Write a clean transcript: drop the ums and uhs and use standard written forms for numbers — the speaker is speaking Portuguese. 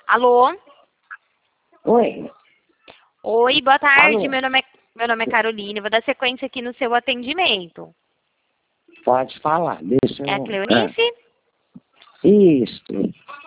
Alô? Oi. Oi, boa tarde. Alô? Meu nome é Caroline. Vou dar sequência aqui no seu atendimento. Pode falar, deixa É a eu... Cleonice? Isso.